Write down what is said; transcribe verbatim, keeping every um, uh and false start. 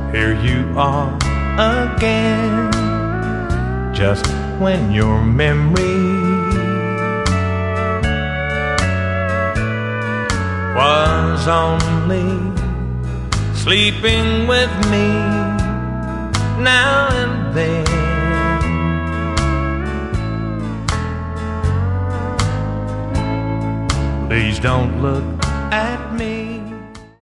here you are again, just when your memory was only sleeping with me now and then. Please don't look at me